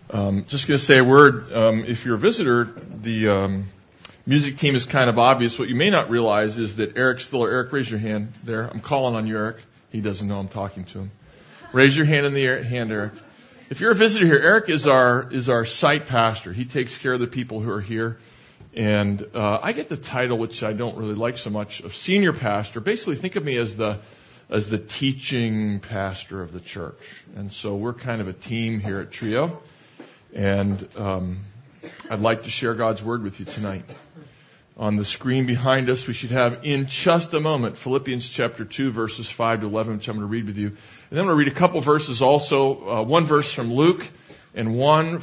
Just going to say a word. If you're a visitor, the music team is kind of obvious. What you may not realize is that Eric Stiller. Eric, raise your hand there. I'm calling on you, Eric. He doesn't know I'm talking to him. Raise your hand in the hand, Eric. If you're a visitor here, Eric is our site pastor. He takes care of the people who are here. And I get the title, which I don't really like so much, of senior pastor. Basically, think of me as the teaching pastor of the church. And so we're kind of a team here at Trio. And I'd like to share God's Word with you tonight. On the screen behind us, we should have in just a moment Philippians chapter 2, verses 5 to 11, which I'm going to read with you. And then I'm going to read a couple verses also, one verse from Luke and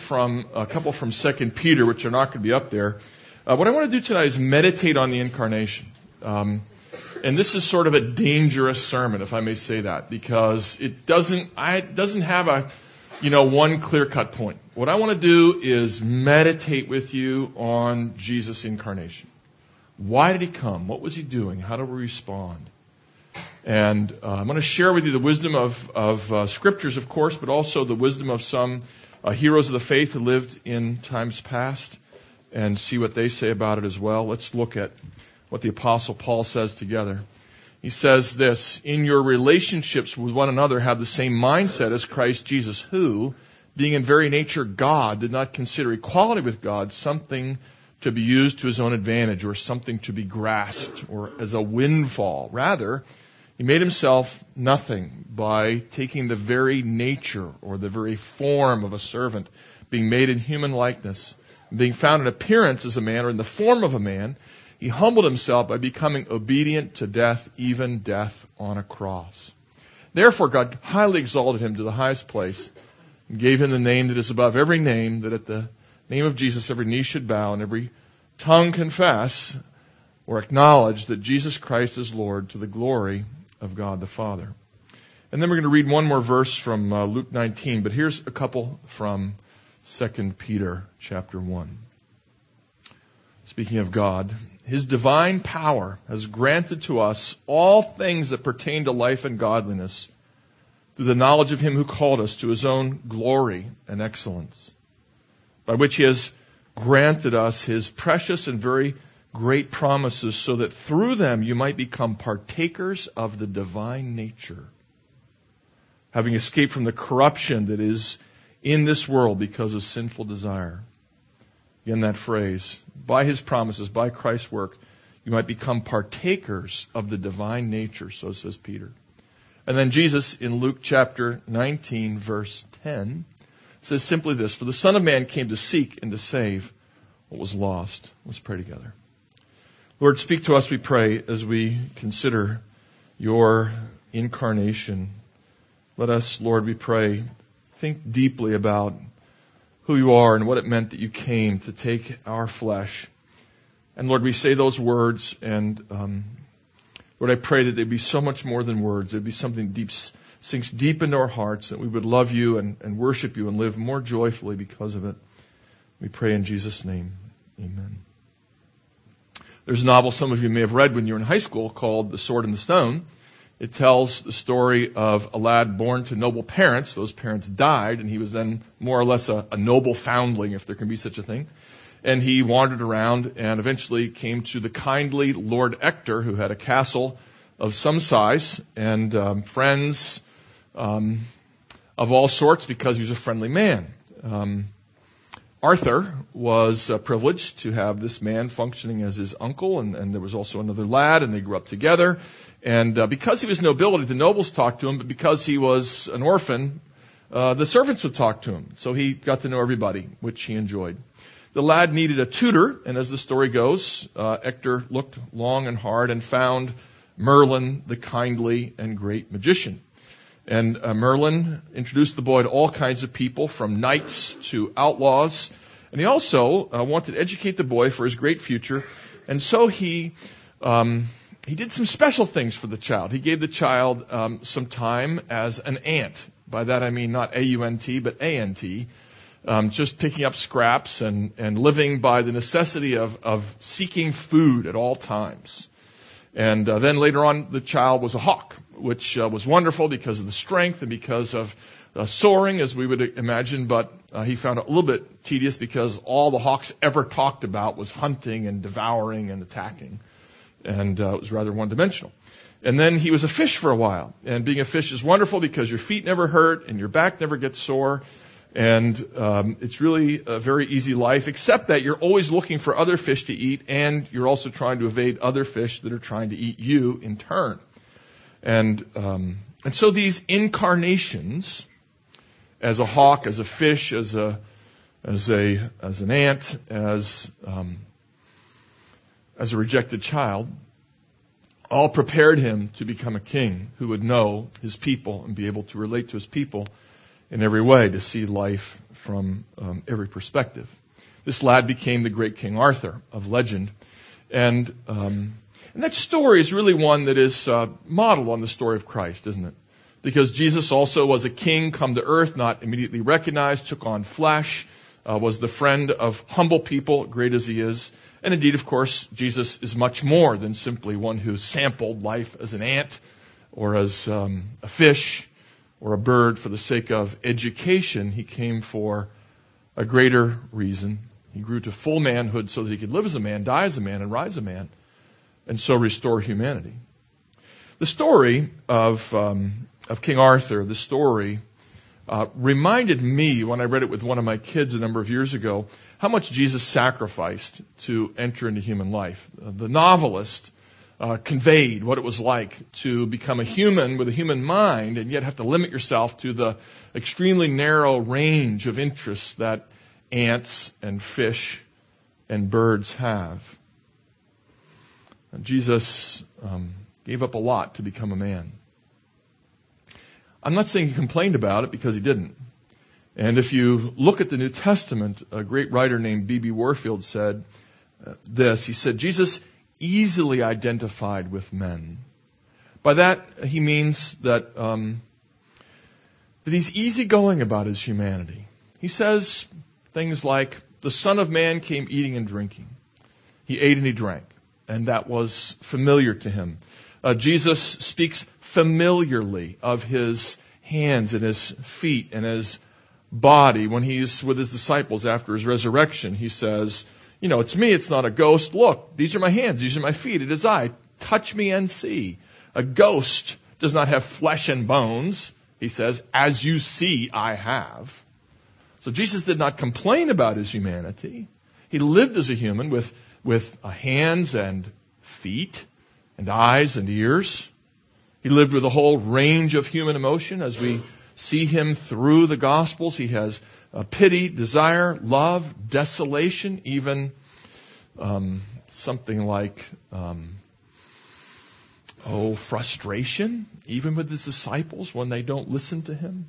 a couple from 2 Peter, which are not going to be up there. What I want to do tonight is meditate on the incarnation. And this is sort of a dangerous sermon, if I may say that, because it doesn't have one clear-cut point. What I want to do is meditate with you on Jesus' incarnation. Why did he come? What was he doing? How do we respond? And I'm going to share with you the wisdom of scriptures, of course, but also the wisdom of some heroes of the faith who lived in times past, and see what they say about it as well. Let's look at what the Apostle Paul says together. He says this: in your relationships with one another, have the same mindset as Christ Jesus, who, being in very nature God, did not consider equality with God something to be used to his own advantage or something to be grasped or as a windfall. Rather, he made himself nothing by taking the very nature or the very form of a servant, being made in human likeness, being found in appearance as a man or in the form of a man. He humbled himself by becoming obedient to death, even death on a cross. Therefore, God highly exalted him to the highest place and gave him the name that is above every name, that at the name of Jesus every knee should bow and every tongue confess or acknowledge that Jesus Christ is Lord, to the glory of God the Father. And then we're going to read one more verse from Luke 19, but here's a couple from 2 Peter chapter 1. Speaking of God, his divine power has granted to us all things that pertain to life and godliness through the knowledge of him who called us to his own glory and excellence, by which he has granted us his precious and very great promises, so that through them you might become partakers of the divine nature, having escaped from the corruption that is in this world because of sinful desire. Again, that phrase, by his promises, by Christ's work, you might become partakers of the divine nature, so says Peter. And then Jesus, in Luke chapter 19, verse 10, says simply this: for the Son of Man came to seek and to save what was lost. Let's pray together. Lord, speak to us, we pray, as we consider your incarnation. Let us, Lord, we pray, think deeply about who you are and what it meant that you came to take our flesh. And Lord, we say those words, and Lord, I pray that they'd be so much more than words. They'd be something deep, sinks deep into our hearts, that we would love you and worship you and live more joyfully because of it. We pray in Jesus' name. Amen. There's a novel some of you may have read when you were in high school called The Sword and the Stone. It tells the story of a lad born to noble parents. Those parents died, and he was then more or less a noble foundling, if there can be such a thing. And he wandered around and eventually came to the kindly Lord Ector, who had a castle of some size and friends of all sorts, because he was a friendly man. Arthur was privileged to have this man functioning as his uncle, and there was also another lad, and they grew up together. And because he was nobility, the nobles talked to him, but because he was an orphan, the servants would talk to him. So he got to know everybody, which he enjoyed. The lad needed a tutor, and as the story goes, Ector looked long and hard and found Merlin, the kindly and great magician. And Merlin introduced the boy to all kinds of people, from knights to outlaws. And he also wanted to educate the boy for his great future. And so he did some special things for the child. He gave the child some time as an ant. By that I mean not A-U-N-T, but A-N-T. Just picking up scraps and living by the necessity of seeking food at all times. And then later on, the child was a hawk, which was wonderful because of the strength and because of soaring, as we would imagine, but he found it a little bit tedious because all the hawks ever talked about was hunting and devouring and attacking. And it was rather one-dimensional. And then he was a fish for a while. And being a fish is wonderful because your feet never hurt and your back never gets sore. And it's really a very easy life, except that you're always looking for other fish to eat, and you're also trying to evade other fish that are trying to eat you in turn. And so these incarnations, as a hawk, as a fish, as an ant, as a rejected child, all prepared him to become a king who would know his people and be able to relate to his people in every way, to see life from every perspective. This lad became the great King Arthur of legend. And that story is really one that is modeled on the story of Christ, isn't it? Because Jesus also was a king come to earth, not immediately recognized, took on flesh, was the friend of humble people, great as he is. And indeed, of course, Jesus is much more than simply one who sampled life as an ant or as a fish or a bird for the sake of education. He came for a greater reason. He grew to full manhood so that he could live as a man, die as a man, and rise a man, and so restore humanity. The story of King Arthur, the story reminded me, when I read it with one of my kids a number of years ago, how much Jesus sacrificed to enter into human life. The novelist conveyed what it was like to become a human with a human mind and yet have to limit yourself to the extremely narrow range of interests that ants and fish and birds have. And Jesus gave up a lot to become a man. I'm not saying he complained about it, because he didn't. And if you look at the New Testament, a great writer named B.B. Warfield said this. He said, Jesus easily identified with men. By that, he means that he's easygoing about his humanity. He says things like, the Son of Man came eating and drinking. He ate and he drank, and that was familiar to him. Jesus speaks familiarly of his hands and his feet and his body. When he's with his disciples after his resurrection, he says, it's me, it's not a ghost. Look, these are my hands, these are my feet, it is I. Touch me and see. A ghost does not have flesh and bones, he says, as you see I have. So Jesus did not complain about his humanity. He lived as a human with hands and feet and eyes and ears. He lived with a whole range of human emotion. As we see him through the Gospels, he has pity, desire, love, desolation, even something like frustration, even with his disciples when they don't listen to him.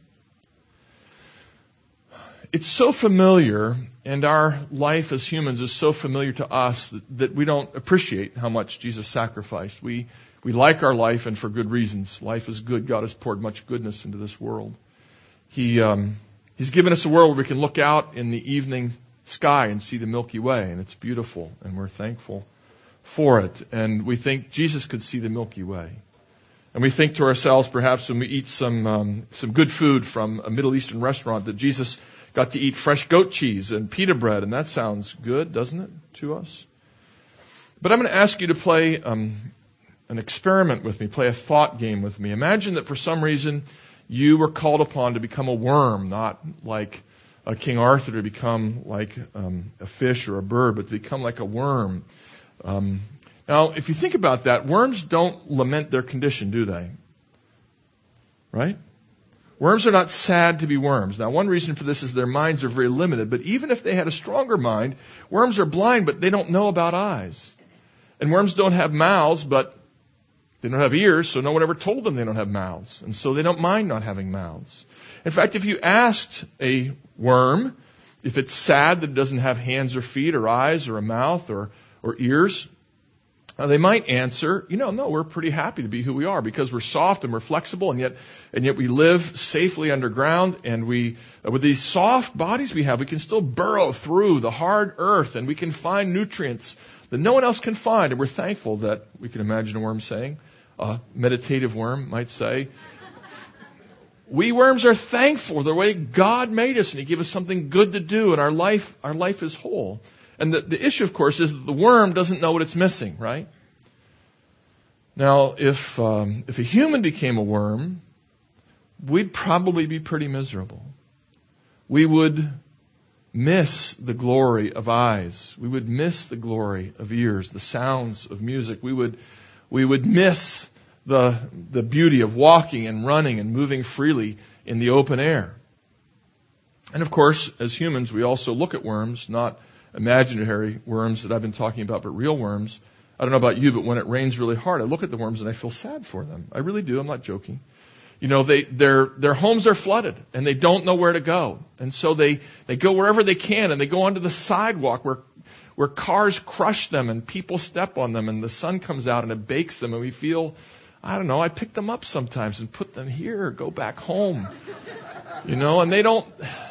It's so familiar, and our life as humans is so familiar to us that we don't appreciate how much Jesus sacrificed. We like our life, and for good reasons. Life is good. God has poured much goodness into this world. He's given us a world where we can look out in the evening sky and see the Milky Way, and it's beautiful, and we're thankful for it. And we think Jesus could see the Milky Way. And we think to ourselves, perhaps when we eat some good food from a Middle Eastern restaurant, that Jesus got to eat fresh goat cheese and pita bread, and that sounds good, doesn't it, to us? But I'm going to ask you to play an experiment with me, play a thought game with me. Imagine that for some reason you were called upon to become a worm, not like King Arthur to become like a fish or a bird, but to become like a worm. Now, if you think about that, worms don't lament their condition, do they? Right? Worms are not sad to be worms. Now, one reason for this is their minds are very limited, but even if they had a stronger mind, worms are blind, but they don't know about eyes. And worms don't have mouths, but they don't have ears, so no one ever told them they don't have mouths. And so they don't mind not having mouths. In fact, if you asked a worm if it's sad that it doesn't have hands or feet or eyes or a mouth or ears, they might answer, no, we're pretty happy to be who we are because we're soft and we're flexible, and yet we live safely underground, and with these soft bodies we have, we can still burrow through the hard earth, and we can find nutrients that no one else can find, and we're thankful that we can imagine a worm saying, a meditative worm might say, We worms are thankful for the way God made us, and He gave us something good to do, and our life is whole. And the issue, of course, is that the worm doesn't know what it's missing, right? Now, if a human became a worm, we'd probably be pretty miserable. We would miss the glory of eyes. We would miss the glory of ears, the sounds of music. We would miss the beauty of walking and running and moving freely in the open air. And of course, as humans, we also look at worms, not imaginary worms that I've been talking about, but real worms. I don't know about you, but when it rains really hard, I look at the worms and I feel sad for them. I really do. I'm not joking. You know, their homes are flooded and they don't know where to go. And so they go wherever they can, and they go onto the sidewalk where cars crush them and people step on them, and the sun comes out and it bakes them, and we feel, I don't know, I pick them up sometimes and put them here, go back home. You know, and they don't.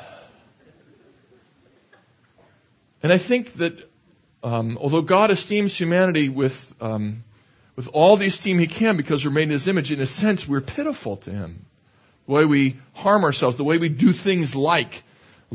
And I think that although God esteems humanity with all the esteem He can because we're made in His image, in a sense, we're pitiful to Him. The way we harm ourselves, the way we do things like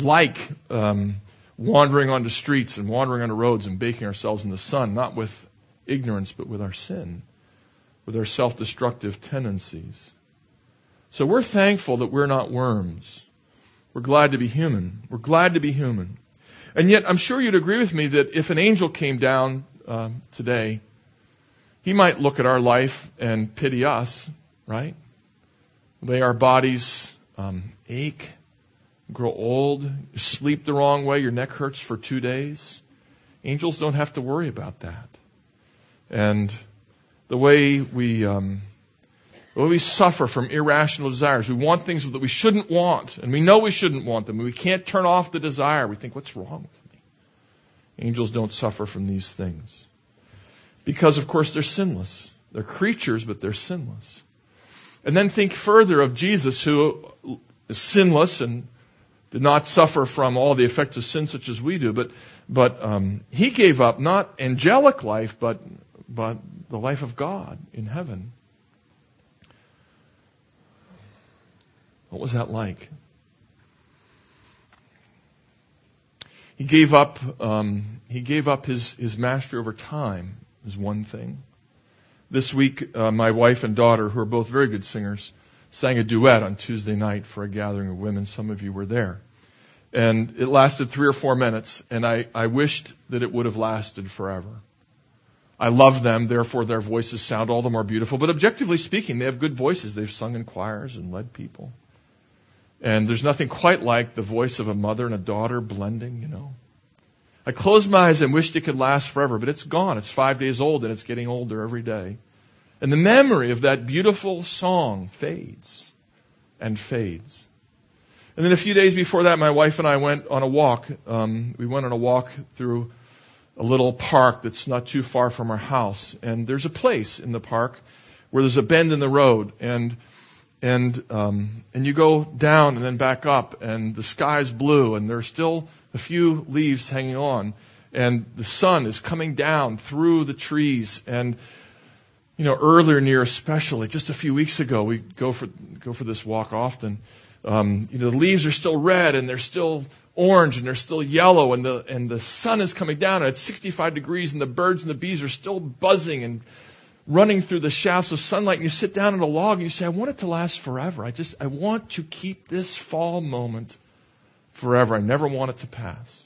wandering onto streets and wandering onto roads and baking ourselves in the sun, not with ignorance, but with our sin, with our self-destructive tendencies. So we're thankful that we're not worms. We're glad to be human. We're glad to be human. And yet, I'm sure you'd agree with me that if an angel came down today, he might look at our life and pity us, right? The way our bodies ache, grow old, you sleep the wrong way, your neck hurts for 2 days. Angels don't have to worry about that. And the way we suffer from irrational desires. We want things that we shouldn't want, and we know we shouldn't want them. We can't turn off the desire. We think, what's wrong with me? Angels don't suffer from these things. Because, of course, they're sinless. They're creatures, but they're sinless. And then think further of Jesus, who is sinless and did not suffer from all the effects of sin such as we do, but He gave up not angelic life, but the life of God in heaven. What was that like? He gave up his mastery over time, is one thing. This week, my wife and daughter, who are both very good singers, sang a duet on Tuesday night for a gathering of women. Some of you were there. And it lasted 3 or 4 minutes, and I wished that it would have lasted forever. I love them, therefore their voices sound all the more beautiful. But objectively speaking, they have good voices. They've sung in choirs and led people. And there's nothing quite like the voice of a mother and a daughter blending, you know. I closed my eyes and wished it could last forever, but it's gone. It's 5 days old, and it's getting older every day. And the memory of that beautiful song fades and fades. And then a few days before that, my wife and I went on a walk. We went on a walk through a little park that's not too far from our house. And there's a place in the park where there's a bend in the road, and you go down and then back up, and the sky's blue, and there's still a few leaves hanging on, and the sun is coming down through the trees. And you know, earlier in the year, especially just a few weeks ago, we go for this walk often. The leaves are still red, and they're still orange, and they're still yellow, and the sun is coming down, and it's 65 degrees, and the birds and the bees are still buzzing and running through the shafts of sunlight. And you sit down on a log and you say, I want it to last forever. I want to keep this fall moment forever. I never want it to pass.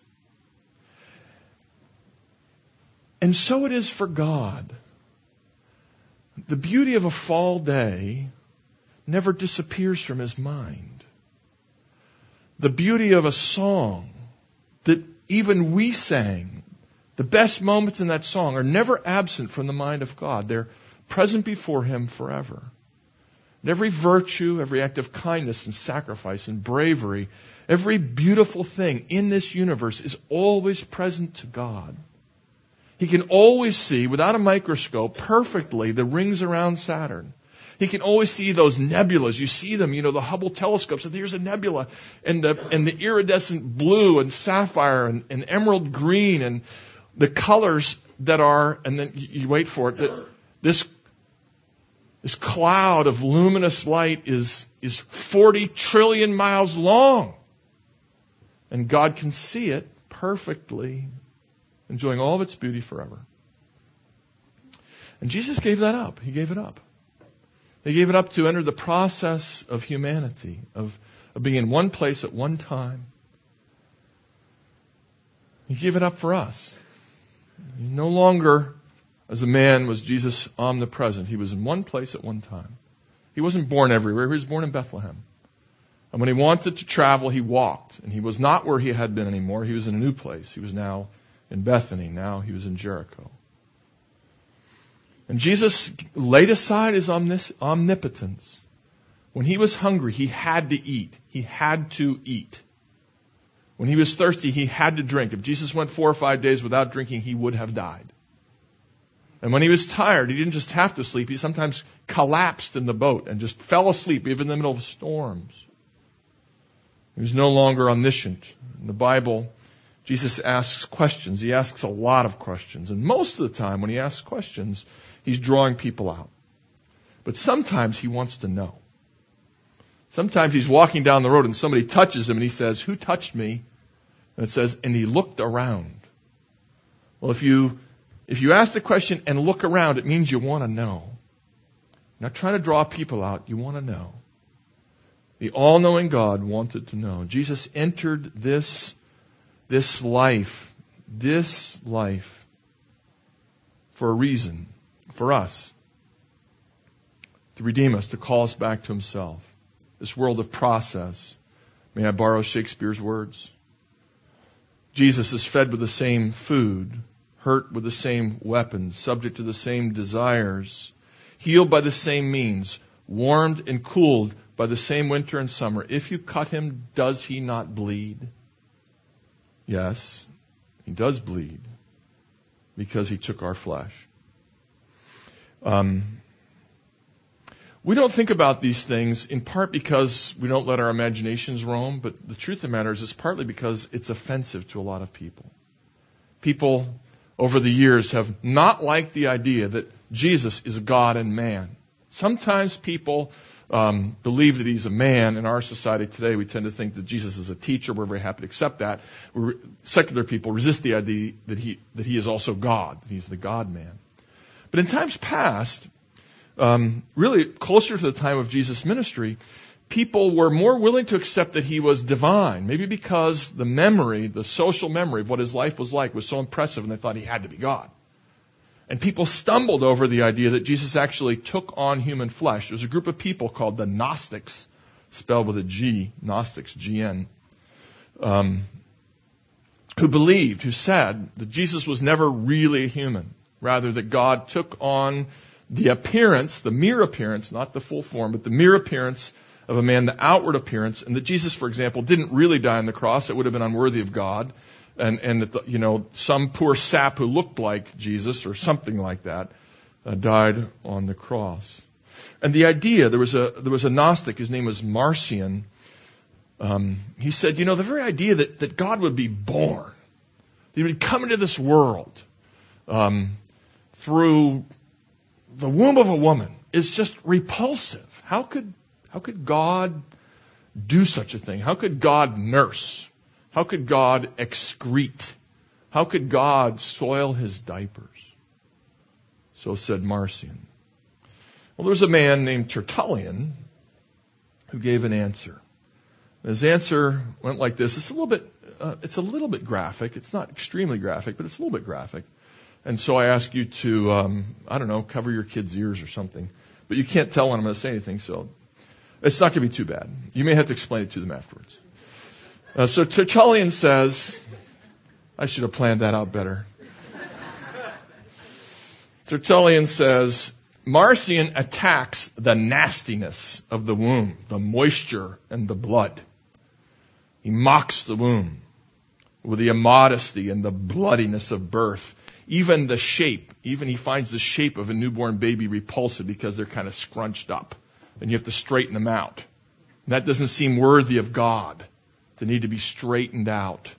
And so it is for God. The beauty of a fall day never disappears from His mind. The beauty of a song that even we sang, the best moments in that song are never absent from the mind of God. They're present before Him forever. And every virtue, every act of kindness and sacrifice and bravery, every beautiful thing in this universe is always present to God. He can always see, without a microscope, perfectly the rings around Saturn. He can always see those nebulas. You see them, the Hubble telescope. So here's a nebula, and the iridescent blue and sapphire and emerald green, and the colors that are, and then you wait for it, this This cloud of luminous light is 40 trillion miles long. And God can see it perfectly, enjoying all of its beauty forever. And Jesus gave that up. He gave it up. He gave it up to enter the process of humanity, of being in one place at one time. He gave it up for us. No longer, as a man, was Jesus omnipresent. He was in one place at one time. He wasn't born everywhere. He was born in Bethlehem. And when he wanted to travel, he walked. And he was not where he had been anymore. He was in a new place. He was now in Bethany. Now he was in Jericho. And Jesus laid aside his omnipotence. When he was hungry, he had to eat. He had to eat. When he was thirsty, he had to drink. If Jesus went 4 or 5 days without drinking, he would have died. And when he was tired, he didn't just have to sleep. He sometimes collapsed in the boat and just fell asleep, even in the middle of storms. He was no longer omniscient. In the Bible, Jesus asks questions. He asks a lot of questions. And most of the time, when he asks questions, he's drawing people out. But sometimes he wants to know. Sometimes he's walking down the road and somebody touches him and he says, "Who touched me?" And it says, "And he looked around." Well, if you ask the question and look around, it means you want to know. You're not trying to draw people out. You want to know. The all-knowing God wanted to know. Jesus entered this life for a reason, for us, to redeem us, to call us back to himself. This world of process. May I borrow Shakespeare's words? Jesus is fed with the same food, hurt with the same weapons, subject to the same desires, healed by the same means, warmed and cooled by the same winter and summer. If you cut him, does he not bleed? Yes, he does bleed because he took our flesh. We don't think about these things in part because we don't let our imaginations roam, but the truth of the matter is it's partly because it's offensive to a lot of people. People over the years have not liked the idea that Jesus is God and man. Sometimes people believe that he's a man. In our society today, we tend to think that Jesus is a teacher. We're very happy to accept that. Secular people resist the idea that he is also God, that he's the God-man. But in times past, really closer to the time of Jesus' ministry, people were more willing to accept that he was divine. Maybe because the social memory of what his life was like was so impressive and they thought he had to be God. And people stumbled over the idea that Jesus actually took on human flesh. There's a group of people called the Gnostics, spelled with a G, Gnostics, G-N, who said that Jesus was never really a human. Rather, that God took on the appearance, the mere appearance, not the full form, but the mere appearance of a man, the outward appearance, and that Jesus, for example, didn't really die on the cross. It would have been unworthy of God. And that, some poor sap who looked like Jesus or something like that died on the cross. And the idea, there was a Gnostic, his name was Marcion. He said, the very idea that God would be born, that he would come into this world through the womb of a woman is just repulsive. How could God do such a thing? How could God nurse? How could God excrete? How could God soil his diapers? So said Marcion. Well, there was a man named Tertullian who gave an answer. His answer went like this. It's a little bit graphic. It's not extremely graphic, but it's a little bit graphic. And so I ask you to, cover your kids' ears or something. But you can't tell when I'm going to say anything, so it's not going to be too bad. You may have to explain it to them afterwards. So Tertullian says, I should have planned that out better. Tertullian says, Marcion attacks the nastiness of the womb, the moisture and the blood. He mocks the womb with the immodesty and the bloodiness of birth. Even he finds the shape of a newborn baby repulsive because they're kind of scrunched up. And you have to straighten them out. And that doesn't seem worthy of God, to need to be straightened out.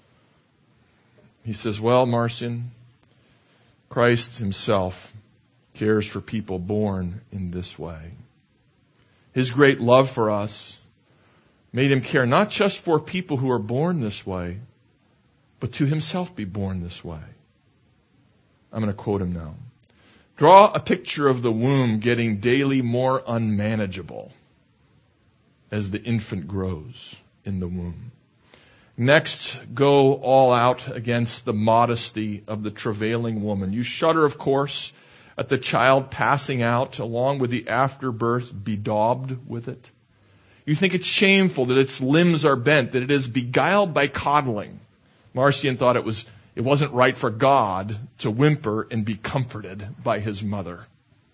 He says, well, Marcion, Christ himself cares for people born in this way. His great love for us made him care not just for people who are born this way, but to himself be born this way. I'm going to quote him now. Draw a picture of the womb getting daily more unmanageable as the infant grows in the womb. Next, go all out against the modesty of the travailing woman. You shudder, of course, at the child passing out along with the afterbirth bedaubed with it. You think it's shameful that its limbs are bent, that it is beguiled by coddling. Marcion thought it wasn't right for God to whimper and be comforted by his mother.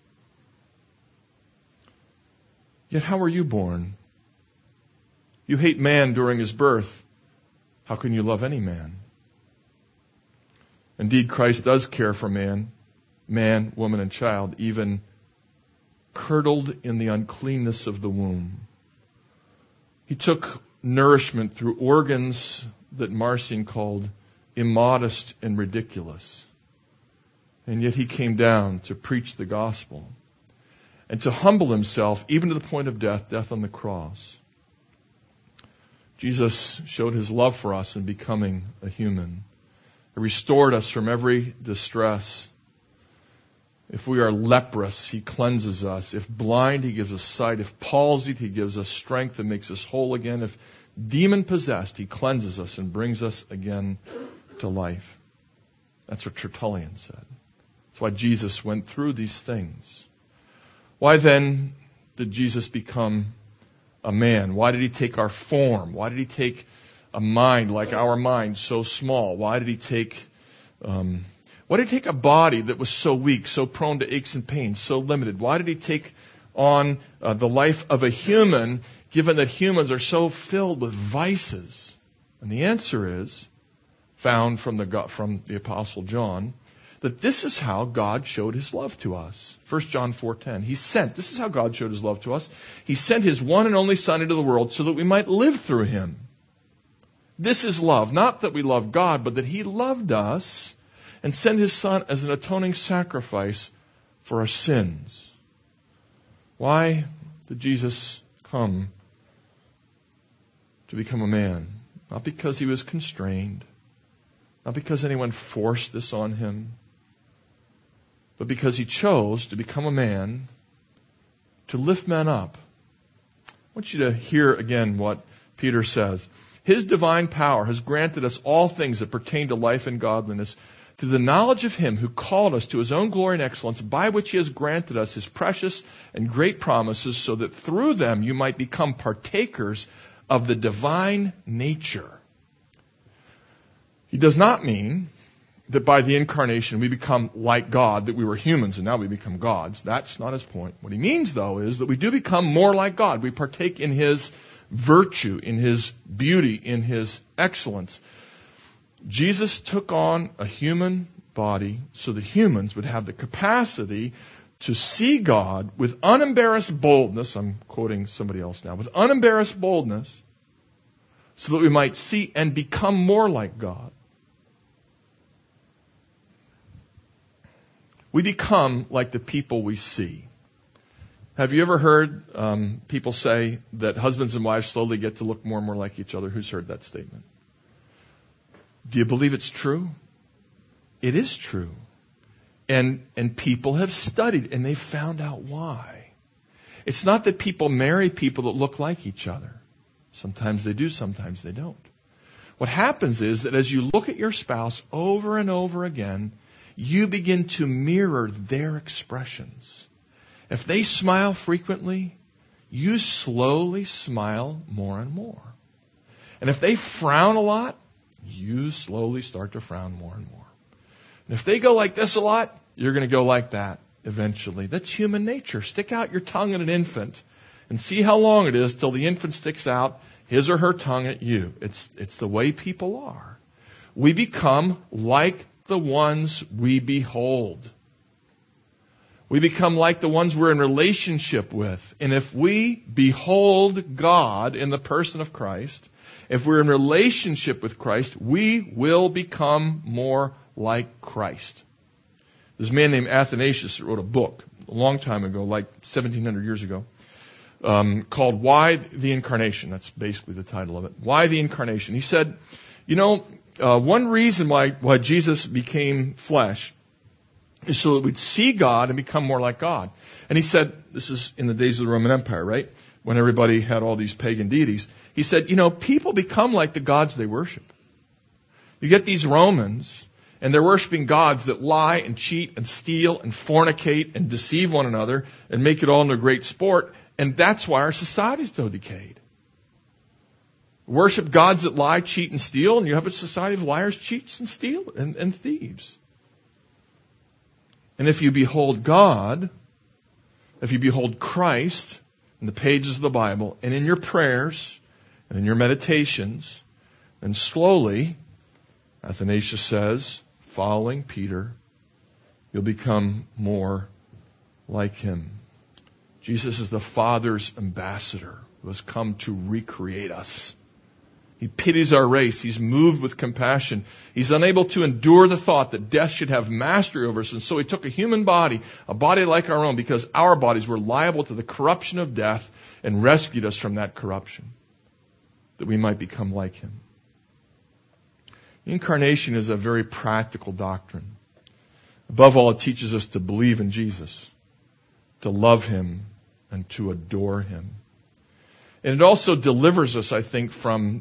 Yet how were you born? You hate man during his birth. How can you love any man? Indeed, Christ does care for man, woman, and child, even curdled in the uncleanness of the womb. He took nourishment through organs that Marcion called immodest and ridiculous. And yet he came down to preach the gospel and to humble himself even to the point of death on the cross. Jesus showed his love for us in becoming a human. He restored us from every distress. If we are leprous, he cleanses us. If blind, he gives us sight. If palsied, he gives us strength and makes us whole again. If demon-possessed, he cleanses us and brings us again to life. That's what Tertullian said. That's why Jesus went through these things. Why then did Jesus become a man? Why did he take our form? Why did he take a mind like our mind, so small? Why did he take a body that was so weak, so prone to aches and pains, so limited? Why did he take on the life of a human, given that humans are so filled with vices? And the answer is found from the Apostle John, that this is how God showed his love to us. 1 John 4:10. This is how God showed his love to us. He sent his one and only Son into the world so that we might live through him. This is love. Not that we love God, but that he loved us and sent his Son as an atoning sacrifice for our sins. Why did Jesus come to become a man? Not because he was constrained, not because anyone forced this on him, but because he chose to become a man to lift men up. I want you to hear again what Peter says. His divine power has granted us all things that pertain to life and godliness through the knowledge of him who called us to his own glory and excellence, by which he has granted us his precious and great promises, so that through them you might become partakers of the divine nature. He does not mean that by the incarnation we become like God, that we were humans and now we become gods. That's not his point. What he means, though, is that we do become more like God. We partake in his virtue, in his beauty, in his excellence. Jesus took on a human body so that humans would have the capacity to see God with unembarrassed boldness. I'm quoting somebody else now. With unembarrassed boldness, so that we might see and become more like God. We become like the people we see. Have you ever heard people say that husbands and wives slowly get to look more and more like each other? Who's heard that statement? Do you believe it's true? It is true. And people have studied and they found out why. It's not that people marry people that look like each other. Sometimes they do, sometimes they don't. What happens is that as you look at your spouse over and over again, you begin to mirror their expressions. If they smile frequently, you slowly smile more and more. And if they frown a lot, you slowly start to frown more and more. And if they go like this a lot, you're going to go like that eventually. That's human nature. Stick out your tongue at an infant and see how long it is till the infant sticks out his or her tongue at you. It's the way people are. We become like the ones we behold. We become like the ones we're in relationship with. And if we behold God in the person of Christ, if we're in relationship with Christ, we will become more like Christ. There's a man named Athanasius that wrote a book a long time ago, like 1700 years ago, called Why the Incarnation. That's basically the title of it. Why the Incarnation? He said, one reason why Jesus became flesh is so that we'd see God and become more like God. And he said, this is in the days of the Roman Empire, right? When everybody had all these pagan deities. He said, people become like the gods they worship. You get these Romans, and they're worshiping gods that lie and cheat and steal and fornicate and deceive one another and make it all into a great sport. And that's why our society's so decayed. Worship gods that lie, cheat, and steal, and you have a society of liars, cheats, and steal and thieves. And if you behold God, if you behold Christ in the pages of the Bible and in your prayers and in your meditations, then slowly, Athanasius says, following Peter, you'll become more like him. Jesus is the Father's ambassador who has come to recreate us. He pities our race. He's moved with compassion. He's unable to endure the thought that death should have mastery over us. And so he took a human body, a body like our own, because our bodies were liable to the corruption of death, and rescued us from that corruption, that we might become like him. Incarnation is a very practical doctrine. Above all, it teaches us to believe in Jesus, to love him, and to adore him. And it also delivers us, I think, from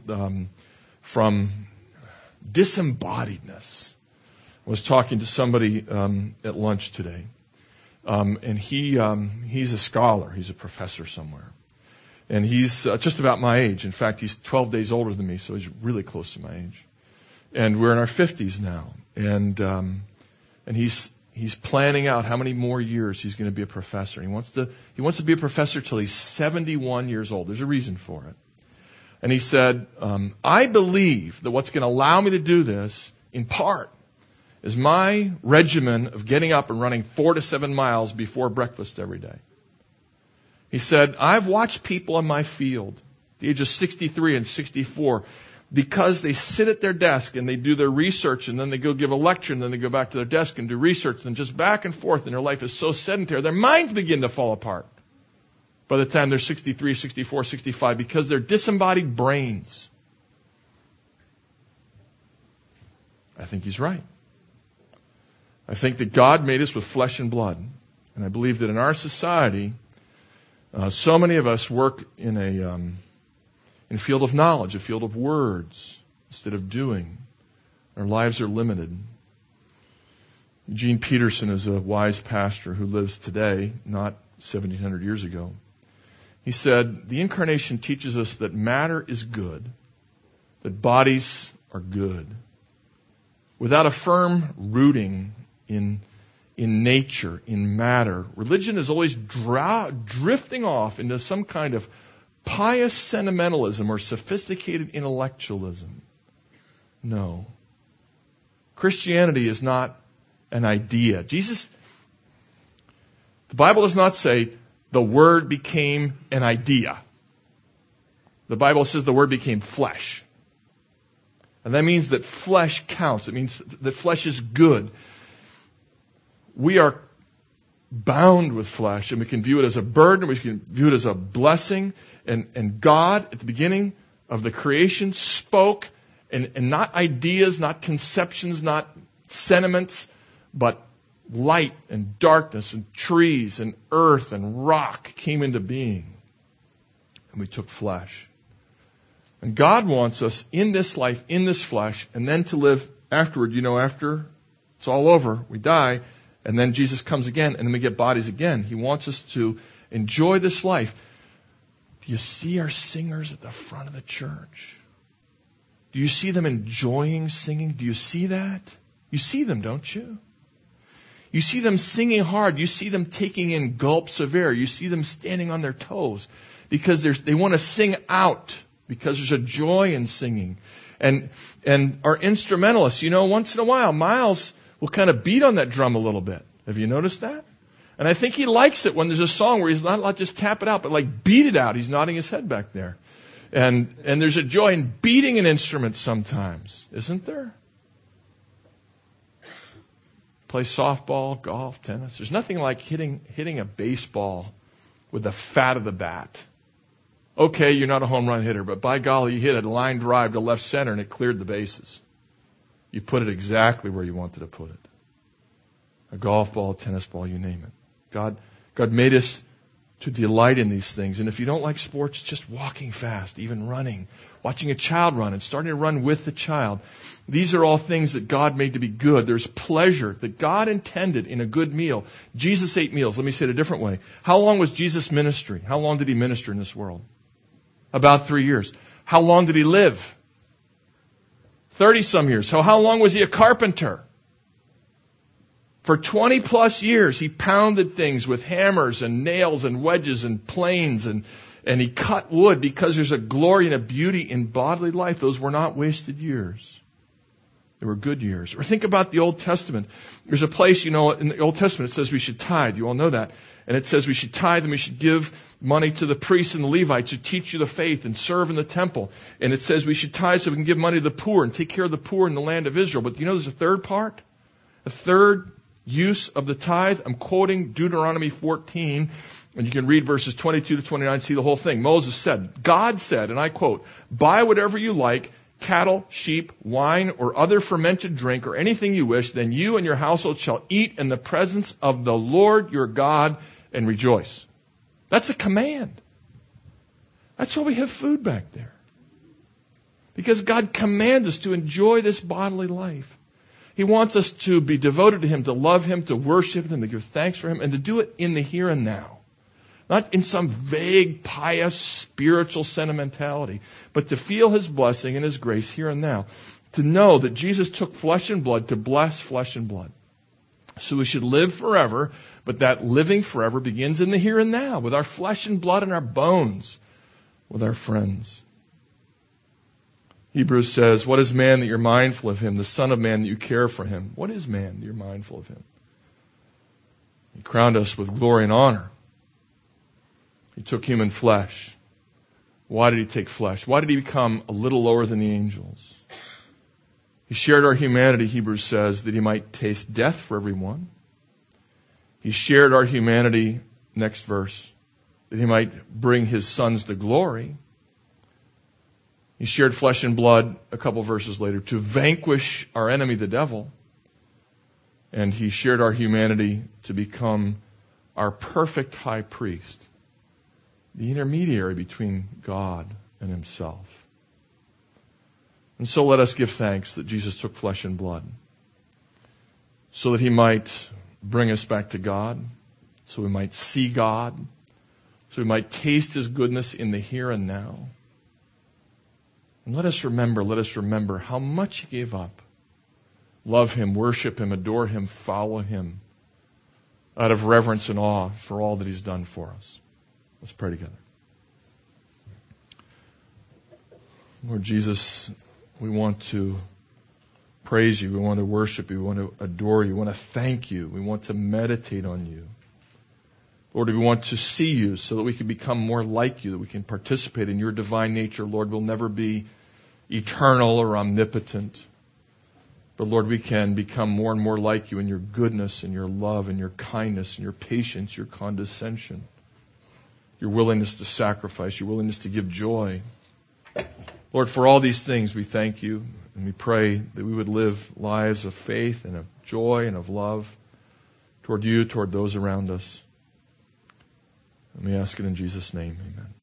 disembodiedness. I was talking to somebody at lunch today, and he's a scholar. He's a professor somewhere. And he's just about my age. In fact, he's 12 days older than me, so he's really close to my age. And we're in our 50s now. And he's planning out how many more years he's going to be a professor. He wants to be a professor till he's 71 years old. There's a reason for it. And he said, I believe that what's going to allow me to do this, in part, is my regimen of getting up and running 4 to 7 miles before breakfast every day. He said, I've watched people in my field, at the age of 63 and 64, because they sit at their desk and they do their research, and then they go give a lecture, and then they go back to their desk and do research, and just back and forth, and their life is so sedentary, their minds begin to fall apart by the time they're 63, 64, 65, because they're disembodied brains. I think he's right. I think that God made us with flesh and blood, and I believe that in our society, so many of us work in a field of knowledge, a field of words, instead of doing. Our lives are limited. Eugene Peterson is a wise pastor who lives today, not 1,700 years ago. He said, the incarnation teaches us that matter is good, that bodies are good. Without a firm rooting in nature, in matter, religion is always drifting off into some kind of pious sentimentalism or sophisticated intellectualism. No. Christianity is not an idea. The Bible does not say the Word became an idea. The Bible says the Word became flesh. And that means that flesh counts. It means that flesh is good. We are bound with flesh, and we can view it as a burden, we can view it as a blessing. And God, at the beginning of the creation, spoke, and not ideas, not conceptions, not sentiments, but light and darkness and trees and earth and rock came into being. And we took flesh. And God wants us in this life, in this flesh, and then to live afterward. After it's all over, we die, and then Jesus comes again, and then we get bodies again. He wants us to enjoy this life. Do you see our singers at the front of the church? Do you see them enjoying singing? Do you see that? You see them, don't you? You see them singing hard. You see them taking in gulps of air. You see them standing on their toes because they want to sing out, because there's a joy in singing. And our instrumentalists, once in a while, Miles will kind of beat on that drum a little bit. Have you noticed that? And I think he likes it when there's a song where he's not allowed to just tap it out, but like beat it out. He's nodding his head back there. And there's a joy in beating an instrument sometimes, isn't there? Play softball, golf, tennis. There's nothing like hitting a baseball with the fat of the bat. Okay, you're not a home run hitter, but by golly, you hit a line drive to left center and it cleared the bases. You put it exactly where you wanted to put it. A golf ball, a tennis ball, you name it. God made us to delight in these things. And if you don't like sports, just walking fast, even running, watching a child run and starting to run with the child. These are all things that God made to be good. There's pleasure that God intended in a good meal. Jesus ate meals. Let me say it a different way. How long was Jesus' ministry? How long did he minister in this world? About 3 years. How long did he live? 30-some years. So how long was he a carpenter? For 20 plus years, he pounded things with hammers and nails and wedges and planes and he cut wood because there's a glory and a beauty in bodily life. Those were not wasted years. They were good years. Or think about the Old Testament. There's a place, in the Old Testament it says we should tithe. You all know that. And it says we should tithe and we should give money to the priests and the Levites who teach you the faith and serve in the temple. And it says we should tithe so we can give money to the poor and take care of the poor in the land of Israel. But there's a third part? A third use of the tithe. I'm quoting Deuteronomy 14, and you can read verses 22 to 29, see the whole thing. Moses said, God said, and I quote, buy whatever you like, cattle, sheep, wine, or other fermented drink, or anything you wish, then you and your household shall eat in the presence of the Lord your God and rejoice. That's a command. That's why we have food back there. Because God commands us to enjoy this bodily life. He wants us to be devoted to Him, to love Him, to worship Him, to give thanks for Him, and to do it in the here and now. Not in some vague, pious, spiritual sentimentality, but to feel His blessing and His grace here and now. To know that Jesus took flesh and blood to bless flesh and blood. So we should live forever, but that living forever begins in the here and now, with our flesh and blood and our bones, with our friends. Hebrews says, what is man that you're mindful of him? The Son of Man that you care for him. What is man that you're mindful of him? He crowned us with glory and honor. He took human flesh. Why did he take flesh? Why did he become a little lower than the angels? He shared our humanity, Hebrews says, that he might taste death for everyone. He shared our humanity, next verse, that he might bring his sons to glory. He shared flesh and blood a couple verses later to vanquish our enemy, the devil. And he shared our humanity to become our perfect high priest, the intermediary between God and himself. And so let us give thanks that Jesus took flesh and blood so that he might bring us back to God, so we might see God, so we might taste his goodness in the here and now. And let us remember how much he gave up. Love him, worship him, adore him, follow him out of reverence and awe for all that he's done for us. Let's pray together. Lord Jesus, we want to praise you. We want to worship you. We want to adore you. We want to thank you. We want to meditate on you. Lord, we want to see you so that we can become more like you, that we can participate in your divine nature. Lord, we'll never be eternal or omnipotent. But Lord, we can become more and more like you in your goodness and your love and your kindness and your patience, your condescension, your willingness to sacrifice, your willingness to give joy. Lord, for all these things we thank you and we pray that we would live lives of faith and of joy and of love toward you, toward those around us. And we ask it in Jesus' name. Amen.